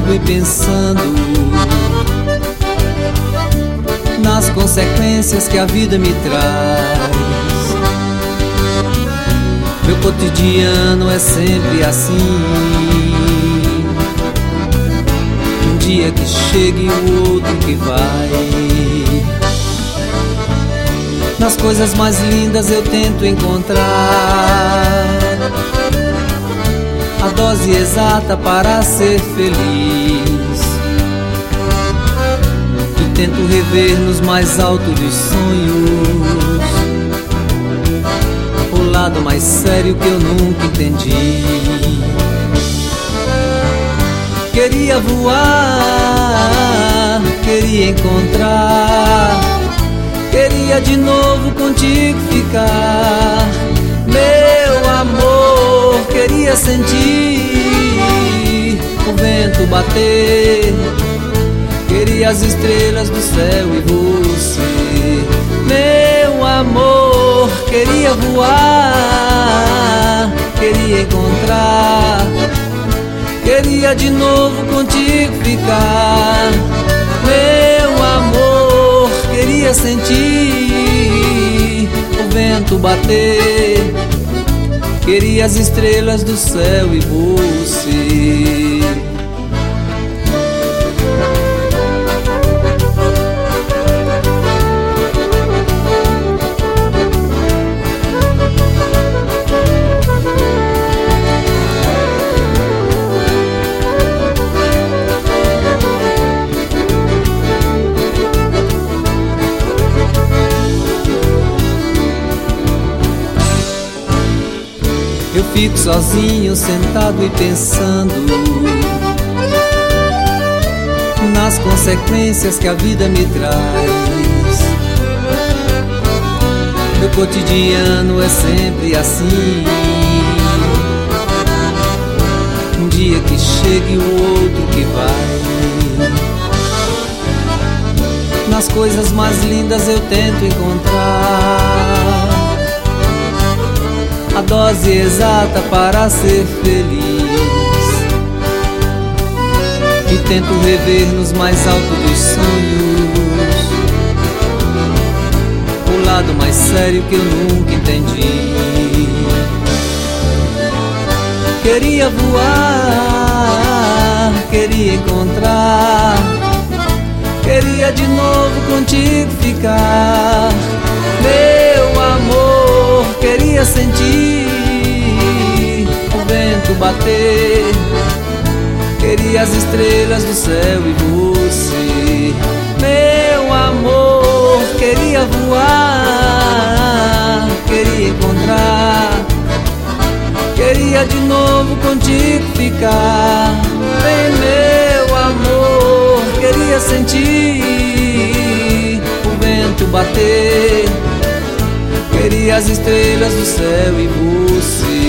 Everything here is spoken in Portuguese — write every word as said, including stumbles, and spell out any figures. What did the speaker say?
sentado e pensando nas consequências que a vida me traz. Meu cotidiano é sempre assim, um dia que chega e o outro que vai. Nas coisas mais lindas eu tento encontrar a dose exata para ser feliz, e tento rever nos mais altos dos sonhos o lado mais sério que eu nunca entendi. Queria voar, queria encontrar, queria de novo contigo ficar. Meu amor, queria sentir o vento bater, queria as estrelas do céu e você. Meu amor, queria voar, queria encontrar, queria de novo contigo ficar. Meu amor, queria sentir o vento bater, queria as estrelas do céu e você. Eu fico sozinho, sentado e pensando nas consequências que a vida me traz. Meu cotidiano é sempre assim, um dia que chega e o outro que vai. Nas coisas mais lindas eu tento encontrar a dose exata para ser feliz, e tento rever nos mais altos dos sonhos o lado mais sério que eu nunca entendi. Queria voar, queria encontrar, queria de novo contigo ficar. Meu amor, queria sentir o vento bater, queria as estrelas do céu e você. Meu amor, queria voar, queria encontrar, queria de novo contigo ficar. Bem, meu amor, queria sentir o vento bater, queria as estrelas do céu e você.